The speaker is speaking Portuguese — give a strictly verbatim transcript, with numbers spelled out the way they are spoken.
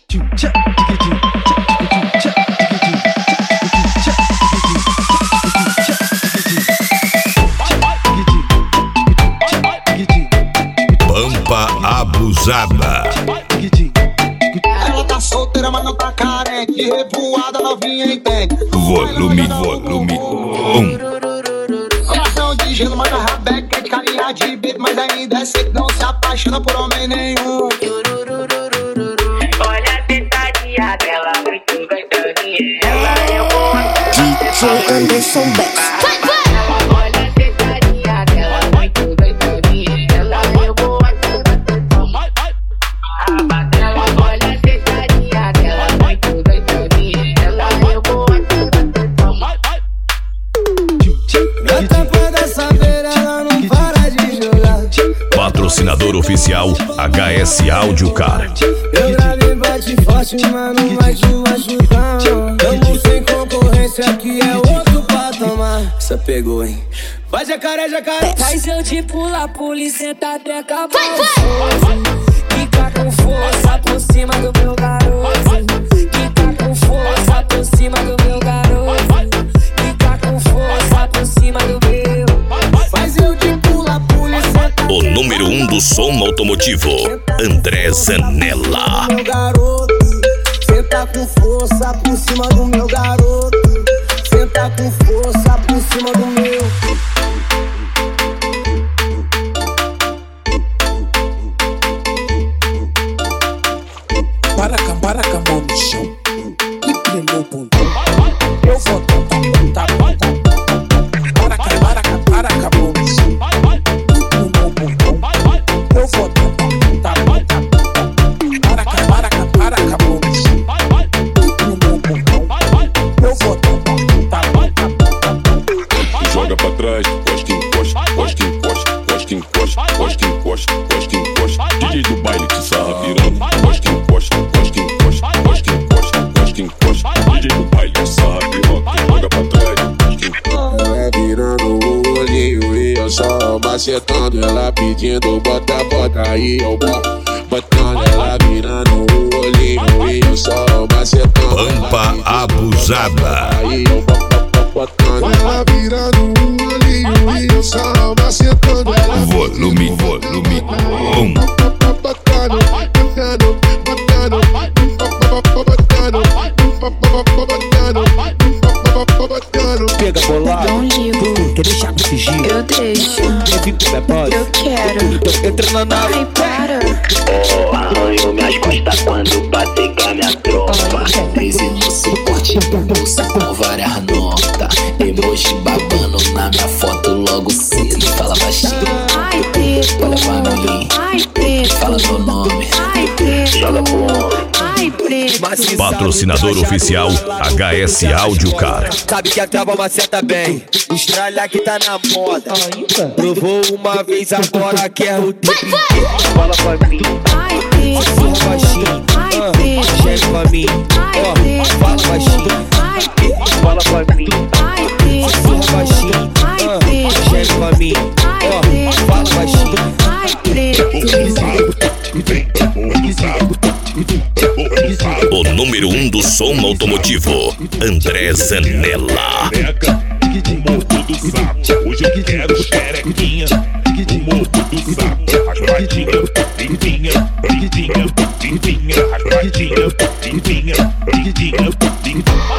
Pampa abusada. Ela tá solteira, mas não tá carente. Revoada, novinha, entende? Volume, volume um. Coração de gelo, mas a rabeca é de carinha de bebê, mas ainda é seco, não se apaixona por homem nenhum. Olha a tentadinha dela, muito gostosinha. Ela é boa. D J Anderson Bex. Olha a tentadinha dela, muito gostosinha. Ela é boa. Olha a tentadinha dela, muito gostosinha. Ela é boa. Na tampa dessa beira ela não para de jogar. Patrocinador oficial H S Áudio Car. Eu gravei bate forte, mano, mas tu machucar. Tamo sem concorrência, aqui é outro patamar. Essa pegou, hein? Vai jacaré, jacaré. Faz eu de pula, polícia, tá até cabaloso. Quica com força por cima do meu garoto. Quica com força por cima do meu garoto. Quica com força por cima do meu. Faz eu de pula, polícia, tá O número um do som automotivo, André Zanella. meu garoto. Senta com força por cima do meu garoto. Senta com força por cima do meu. Para cá, para cá, mão no chão. E prendeu o bundão. Eu vou dar, tá, tá, tá. Para cá, para cá, para cá, mão no chão. E prendeu o bundão. Eu vou dar, tá, tá. Para cá, para cá, para cá, mão no chão. E prendeu o bundão. Eu vou dar, tá, tá. Joga pra trás, costa, encosta, costa, encosta, costa, encosta, costa, encosta, costa, encosta. D J do baile te sarra virando. Costa, encosta, costa, encosta, costa, encosta, costa, encosta. D J do baile te sarra virando. Joga pra trás, costa, encosta. Ela virando o olhinho e eu só macetando. Ela pedindo bota, bota aí eu boto. Botando ela virando o olhinho e eu só macetando. Pampa abusada. Aí eu boto. Ela virando um olhinho e eu só macetando ela. Volume, volume um. Botando, botando, botando, botando, botando, botando. Pega bolado. Não ligo. Quer deixar de fingir? Eu deixo. Quer vir pro depósito? Eu quero. Então entra na nave. Ai, para. Oh, arranho minhas costas quando bater com a minha tropa. Crise no suporte, bolsa com várias notas. Emoji babando na minha foto logo cedo. Fala baixinho, Ai, preto. olha pra mim. Ai, preto. Fala meu nome, Ai, preto. joga pro homem. Ai, preto. Patrocinador oficial H S Áudio Car. Sabe que a trava maceta bem. Estralha que tá na moda. Provou uma vez, agora quer o triple. Fala pra mim, Ai, preto. fala baixinho. Ai, ah, preto. Chega pra mim, Ai, ó, preto. fala baixinho. Ai, preto. Fala pra mim, Ai, preto. fala baixinho. Ai, ah, preto. Chega pra mim, Ai, ó, preto. fala baixinho. Ai, preto. O número um do som automotivo, André Zanella. O morro do sapo, hoje eu quero xerequinha. O morro do sapo, raspadinha, limpinha, limpinha, limpinha, raspadinha, limpinha, limpinha, limpinha.